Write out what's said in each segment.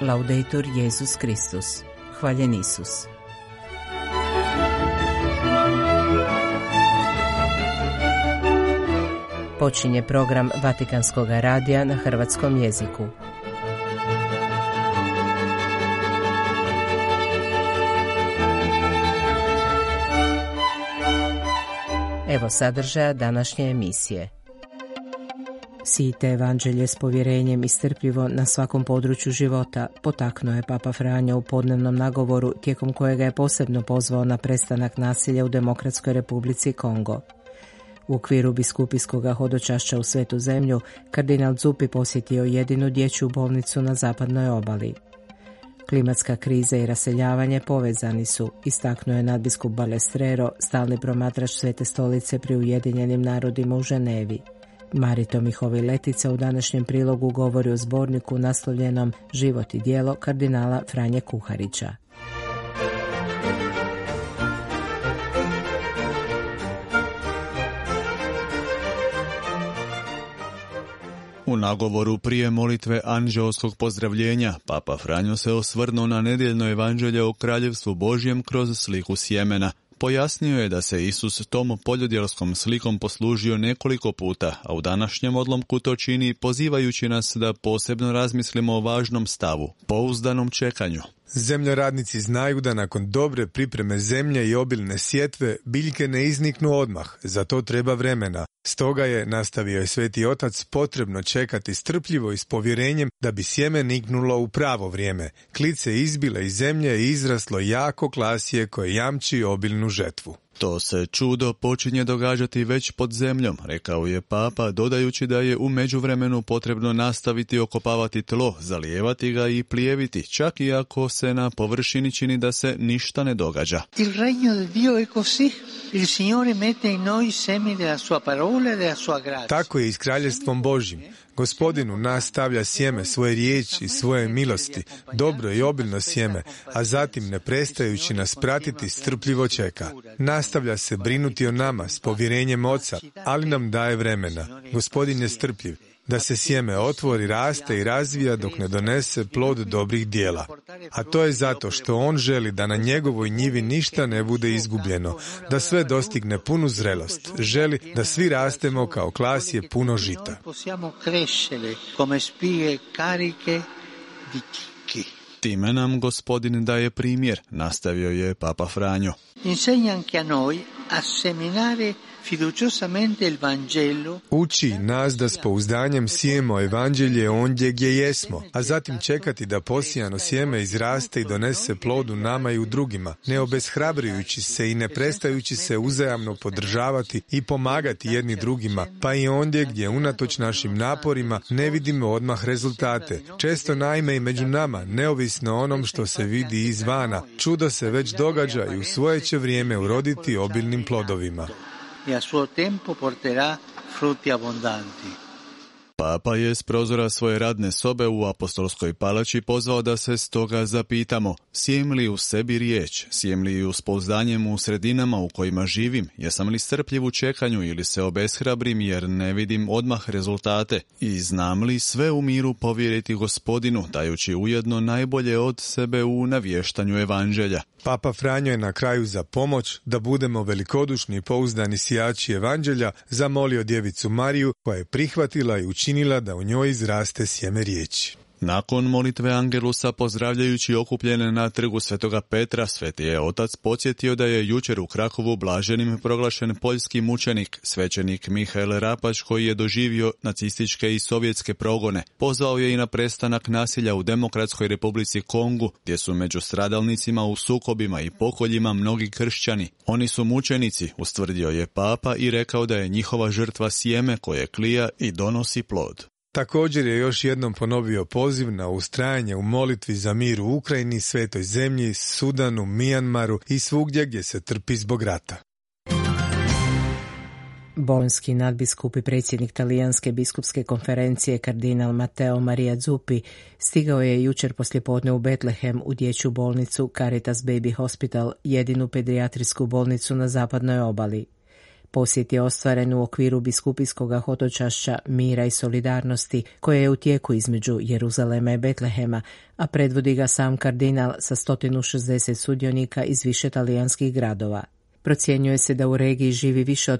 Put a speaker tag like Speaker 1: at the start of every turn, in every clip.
Speaker 1: Laudetur Jesus Kristus. Hvaljen Isus. Počinje program Vatikanskog radija na hrvatskom jeziku. Evo sadržaja današnje emisije. Sijte evanđelje s povjerenjem i strpljivo na svakom području života, potaknuo je Papa Franjo u podnevnom nagovoru tijekom kojega je posebno pozvao na prestanak nasilja u Demokratskoj Republici Kongo. U okviru biskupijskog hodočašća u Svetu zemlju, kardinal Zuppi posjetio jedinu dječju bolnicu na zapadnoj obali. Klimatska kriza i raseljavanje povezani su, istaknuo je nadbiskup Balestrero, stalni promatrač Svete stolice pri Ujedinjenim narodima u Ženevi. Marito Mihovi Letica u današnjem prilogu govori o zborniku naslovljenom Život i djelo kardinala Franje Kuharića.
Speaker 2: U nagovoru prije molitve anđeoskog pozdravljenja, Papa Franjo se osvrnuo na nedjeljno evanđelje o Kraljevstvu Božjem kroz sliku sjemena. Pojasnio je da se Isus tom poljodjelskom slikom poslužio nekoliko puta, a u današnjem odlomku to čini pozivajući nas da posebno razmislimo o važnom stavu, pouzdanom čekanju.
Speaker 3: Zemljoradnici znaju da nakon dobre pripreme zemlje i obilne sjetve biljke ne izniknu odmah, za to treba vremena. Stoga je, nastavio je Sveti Otac, potrebno čekati strpljivo i s povjerenjem da bi sjeme niknulo u pravo vrijeme. Klice izbile iz zemlje i izraslo jako klasje koje jamči obilnu žetvu.
Speaker 2: To se čudo počinje događati već pod zemljom, rekao je Papa, dodajući da je u međuvremenu potrebno nastaviti okopavati tlo, zalijevati ga i plijeviti, čak i ako se na površini čini da se ništa ne događa.
Speaker 4: Il regno di Dio è così. Il Signore mette in noi semi della sua parola e della sua grazia.
Speaker 3: Tako je i s Kraljevstvom Božjim. Gospodin u nas stavlja sjeme svoje riječi i svoje milosti, dobro i obilno sjeme, a zatim ne prestajući nas pratiti strpljivo čeka. Nastavlja se brinuti o nama s povjerenjem Oca, ali nam daje vremena. Gospodin je strpljiv, da se sjeme otvori, raste i razvija dok ne donese plod dobrih djela. A to je zato što on želi da na njegovoj njivi ništa ne bude izgubljeno, da sve dostigne punu zrelost. Želi da svi rastemo kao klasje puno žita.
Speaker 2: Time nam Gospodin daje primjer, nastavio je Papa Franjo.
Speaker 3: Uči nas da s pouzdanjem sijemo evanđelje ondje gdje jesmo, a zatim čekati da posijano sjeme izraste i donese plod u nama i u drugima, ne obeshrabrujući se i ne prestajući se uzajamno podržavati i pomagati jedni drugima, pa i ondje gdje unatoč našim naporima ne vidimo odmah rezultate. Često naime i među nama, neovisno onom što se vidi izvana, čudo se već događa i u svoje će vrijeme uroditi obilnim plodovima.
Speaker 4: E a suo tempo porterà frutti abbondanti.
Speaker 2: Papa je s prozora svoje radne sobe u Apostolskoj palači pozvao da se stoga zapitamo, sjem li u sebi riječ, sjem li ju s pouzdanjem u sredinama u kojima živim, jesam li strpljiv u čekanju ili se obeshrabrim jer ne vidim odmah rezultate i znam li sve u miru povjeriti Gospodinu, dajući ujedno najbolje od sebe u navještanju evanđelja.
Speaker 3: Papa Franjo je na kraju za pomoć da budemo velikodušni i pouzdani sijači evanđelja zamolio djevicu Mariju koja je prihvatila i učinila da u njoj izraste sjeme riječi.
Speaker 2: Nakon molitve Angelusa, pozdravljajući okupljene na trgu Svetoga Petra, Sveti je Otac podsjetio da je jučer u Krakovu blaženim proglašen poljski mučenik, svećenik Mihael Rapač, koji je doživio nacističke i sovjetske progone. Pozvao je i na prestanak nasilja u Demokratskoj Republici Kongu, gdje su među stradalnicima u sukobima i pokoljima mnogi kršćani. Oni su mučenici, ustvrdio je Papa i rekao da je njihova žrtva sjeme koje klija i donosi plod.
Speaker 3: Također je još jednom ponovio poziv na ustrajanje u molitvi za mir u Ukrajini, Svetoj zemlji, Sudanu, Mijanmaru i svugdje gdje se trpi zbog rata.
Speaker 1: Bolonjski nadbiskup i predsjednik Talijanske biskupske konferencije kardinal Matteo Maria Zuppi stigao je jučer poslijepodne u Betlehem u dječju bolnicu Caritas Baby Hospital, jedinu pedijatrijsku bolnicu na zapadnoj obali. Posjet je ostvaren u okviru biskupijskog hodočašća mira i solidarnosti koje je u tijeku između Jeruzalema i Betlehema, a predvodi ga sam kardinal sa 160 sudionika iz više talijanskih gradova. Procjenjuje se da u regiji živi više od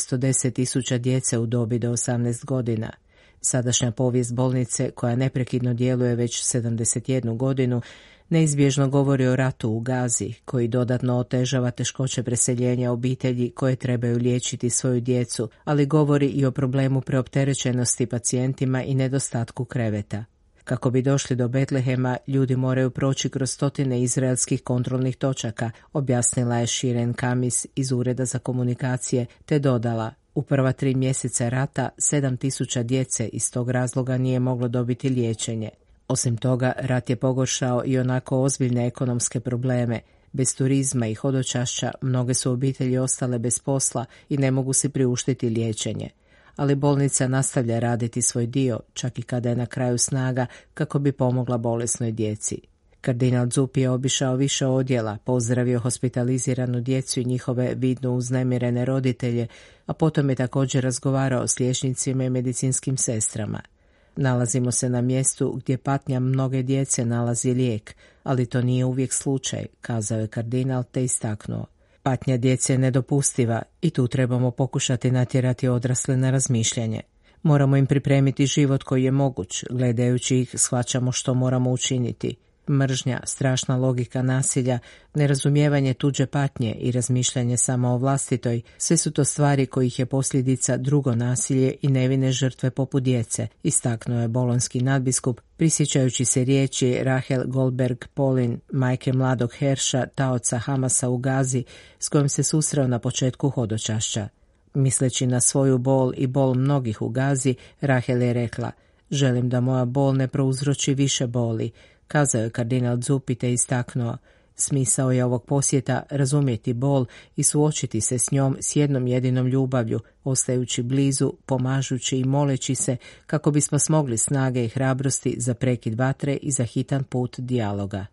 Speaker 1: 410.000 djece u dobi do 18 godina. Sadašnja povijest bolnice, koja neprekidno djeluje već 71 godinu, neizbježno govori o ratu u Gazi, koji dodatno otežava teškoće preseljenja obitelji koje trebaju liječiti svoju djecu, ali govori i o problemu preopterećenosti pacijentima i nedostatku kreveta. Kako bi došli do Betlehema, ljudi moraju proći kroz stotine izraelskih kontrolnih točaka, objasnila je Shiren Kamis iz Ureda za komunikacije, te dodala: u prva 3 mjeseca rata 7.000 djece iz tog razloga nije moglo dobiti liječenje. Osim toga, rat je pogoršao i onako ozbiljne ekonomske probleme. Bez turizma i hodočašća mnoge su obitelji ostale bez posla i ne mogu si priuštiti liječenje. Ali bolnica nastavlja raditi svoj dio, čak i kada je na kraju snaga, kako bi pomogla bolesnoj djeci. Kardinal Zuppi je obišao više odjela, pozdravio hospitaliziranu djecu i njihove vidno uznemirene roditelje, a potom je također razgovarao s liječnicima i medicinskim sestrama. Nalazimo se na mjestu gdje patnja mnoge djece nalazi lijek, ali to nije uvijek slučaj, kazao je kardinal te istaknuo. Patnja djece je nedopustiva i tu trebamo pokušati natjerati odrasle na razmišljanje. Moramo im pripremiti život koji je moguć, gledajući ih shvaćamo što moramo učiniti. Mržnja, strašna logika nasilja, nerazumijevanje tuđe patnje i razmišljanje samo o vlastitoj, sve su to stvari kojih je posljedica drugo nasilje i nevine žrtve poput djece, istaknuo je bolonski nadbiskup, prisjećajući se riječi Rahel Goldberg-Polin, majke mladog Herša, taoca Hamasa u Gazi, s kojim se susreo na početku hodočašća. Misleći na svoju bol i bol mnogih u Gazi, Rahel je rekla: želim da moja bol ne prouzroči više boli, kazao je kardinal Zuppi te istaknuo: smisao je ovog posjeta razumjeti bol i suočiti se s njom s jednom jedinom ljubavlju, ostajući blizu, pomažući i moleći se kako bismo smogli snage i hrabrosti za prekid vatre i za hitan put dijaloga.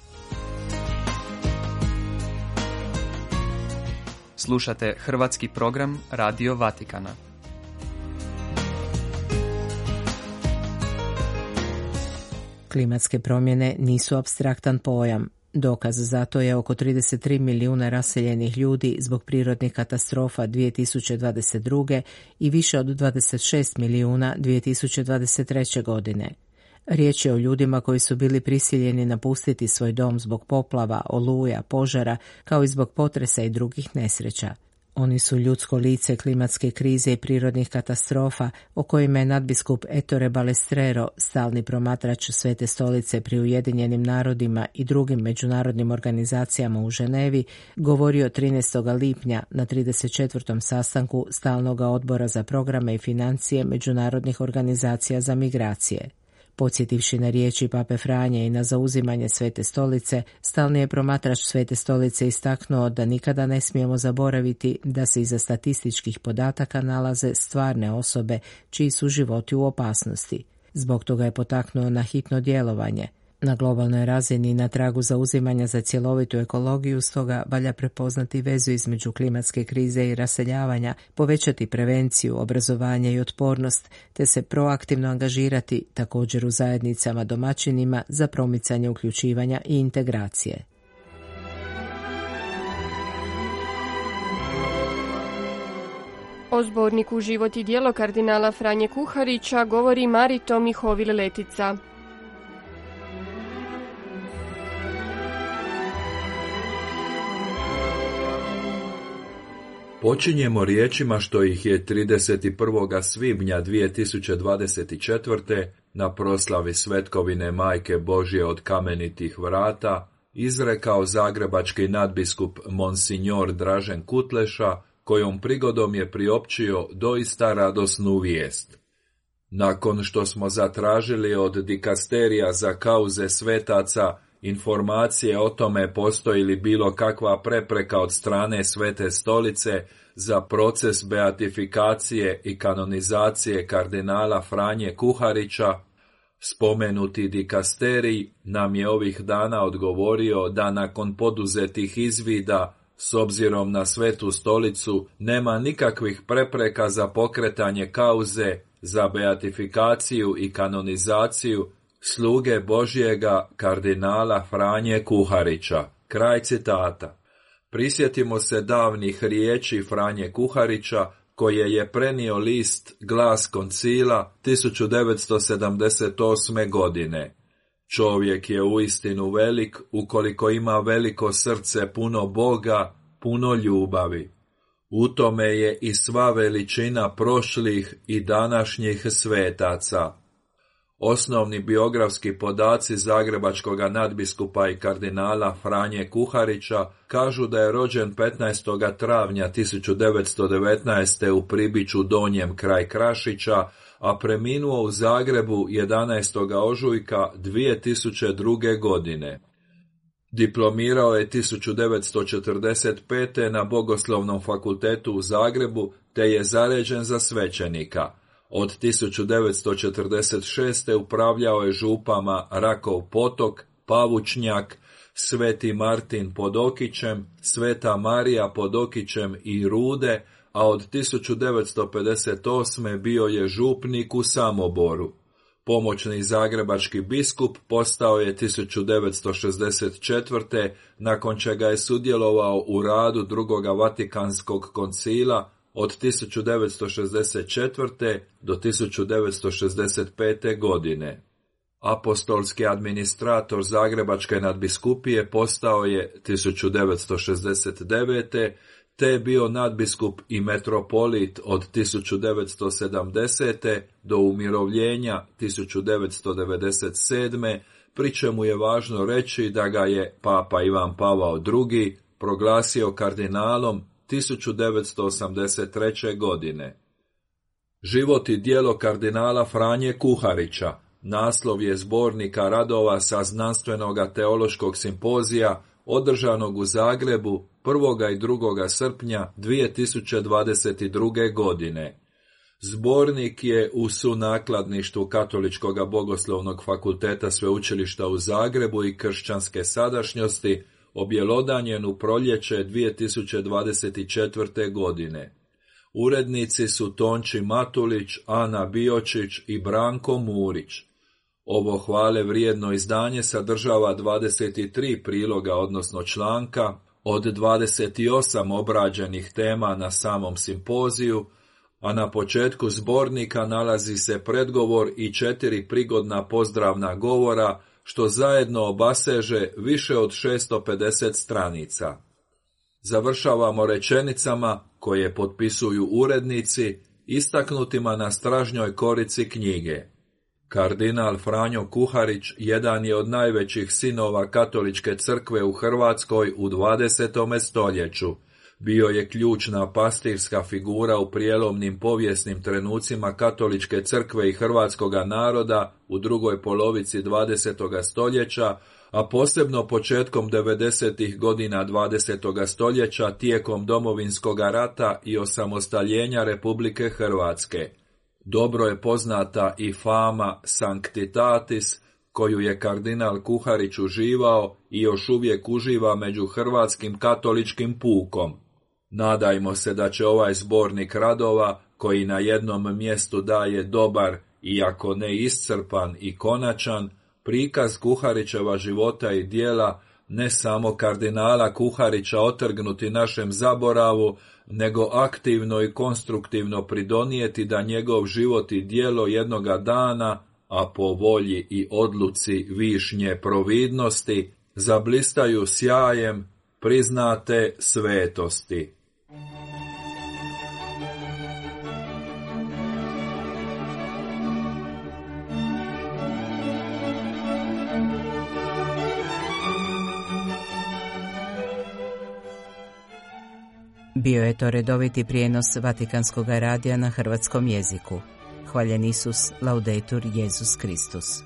Speaker 5: Slušate hrvatski program Radio Vatikana.
Speaker 1: Klimatske promjene nisu apstraktan pojam. Dokaz za to je oko 33 milijuna raseljenih ljudi zbog prirodnih katastrofa 2022. i više od 26 milijuna 2023. godine. Riječ je o ljudima koji su bili prisiljeni napustiti svoj dom zbog poplava, oluja, požara, kao i zbog potresa i drugih nesreća. Oni su ljudsko lice klimatske krize i prirodnih katastrofa, o kojima je nadbiskup Ettore Balestrero, stalni promatrač Svete stolice pri Ujedinjenim narodima i drugim međunarodnim organizacijama u Ženevi, govorio 13. lipnja na 34. sastanku Stalnoga odbora za programe i financije međunarodnih organizacija za migracije. Podsjetivši na riječi Pape Franje i na zauzimanje Svete stolice, stalni je promatrač Svete stolice istaknuo da nikada ne smijemo zaboraviti da se iza statističkih podataka nalaze stvarne osobe čiji su životi u opasnosti. Zbog toga je potaknuo na hitno djelovanje. Na globalnoj razini na tragu zauzimanja za cjelovitu ekologiju stoga valja prepoznati vezu između klimatske krize i raseljavanja, povećati prevenciju, obrazovanje i otpornost, te se proaktivno angažirati također u zajednicama domaćinima za promicanje uključivanja i integracije.
Speaker 6: O zborniku Život i djelo kardinala Franje Kuharića govori Marito Mihovil-Letica.
Speaker 7: Počinjemo riječima što ih je 31. svibnja 2024. na proslavi svetkovine Majke Božje od kamenitih vrata izrekao zagrebački nadbiskup Monsignor Dražen Kutleša, kojom prigodom je priopćio doista radosnu vijest. Nakon što smo zatražili od dikasterija za kauze svetaca informacije o tome postoji li bilo kakva prepreka od strane Svete stolice za proces beatifikacije i kanonizacije kardinala Franje Kuharića, spomenuti dikasterij nam je ovih dana odgovorio da nakon poduzetih izvida S obzirom na Svetu stolicu, nema nikakvih prepreka za pokretanje kauze, za beatifikaciju i kanonizaciju sluge Božjega kardinala Franje Kuharića. Kraj citata. Prisjetimo se davnih riječi Franje Kuharića, koje je prenio list Glas koncila 1978. godine. Čovjek je uistinu velik ukoliko ima veliko srce puno Boga, puno ljubavi. U tome je i sva veličina prošlih i današnjih svetaca. Osnovni biografski podaci zagrebačkog nadbiskupa i kardinala Franje Kuharića kažu da je rođen 15. travnja 1919. u Pribiću Donjem kraj Krašića, a preminuo u Zagrebu 11. ožujka 2002. godine. Diplomirao je 1945. na Bogoslovnom fakultetu u Zagrebu, te je zaređen za svećenika. Od 1946. upravljao je župama Rakov Potok, Pavučnjak, Sveti Martin pod Okićem, Sveta Marija pod Okićem i Rude, a od 1958. bio je župnik u Samoboru. Pomoćni zagrebački biskup postao je 1964. nakon čega je sudjelovao u radu Drugoga Vatikanskog koncila od 1964. do 1965. godine. Apostolski administrator Zagrebačke nadbiskupije postao je 1969. te je bio nadbiskup i metropolit od 1970. do umirovljenja 1997. pri čemu je važno reći da ga je Papa Ivan Pavao II. Proglasio kardinalom 1983. godine. Život i djelo kardinala Franje Kuharića naslov je zbornika radova sa znanstvenoga teološkog simpozija održanog u Zagrebu 1. i 2. srpnja 2022. godine. Zbornik je u sunakladništvu Katoličkog bogoslovnog fakulteta Sveučilišta u Zagrebu i kršćanske sadašnjosti objelodanjen u proljeće 2024. godine. Urednici su Tonči Matulić, Ana Biočić i Branko Murić. Ovo hvale vrijedno izdanje sadržava 23 priloga, odnosno članka, od 28 obrađenih tema na samom simpoziju, a na početku zbornika nalazi se predgovor i 4 prigodna pozdravna govora, što zajedno obaseže više od 650 stranica. Završavamo rečenicama koje potpisuju urednici, istaknutima na stražnjoj korici knjige. Kardinal Franjo Kuharić jedan je od najvećih sinova Katoličke crkve u Hrvatskoj u 20. stoljeću. Bio je ključna pastirska figura u prijelomnim povijesnim trenucima Katoličke crkve i hrvatskoga naroda u drugoj polovici 20. stoljeća, a posebno početkom 90. godina 20. stoljeća tijekom Domovinskog rata i osamostaljenja Republike Hrvatske. Dobro je poznata i fama sanctitatis koju je kardinal Kuharić uživao i još uvijek uživa među hrvatskim katoličkim pukom. Nadajmo se da će ovaj zbornik radova, koji na jednom mjestu daje dobar, iako ne iscrpan i konačan, prikaz Kuharićeva života i djela, ne samo kardinala Kuharića otrgnuti našem zaboravu, nego aktivno i konstruktivno pridonijeti da njegov život i djelo jednoga dana, a po volji i odluci višnje providnosti, zablistaju sjajem priznate svetosti.
Speaker 1: Bio je to redoviti prijenos Vatikanskog radija na hrvatskom jeziku. Hvaljen Isus, laudetur Jesus Kristus.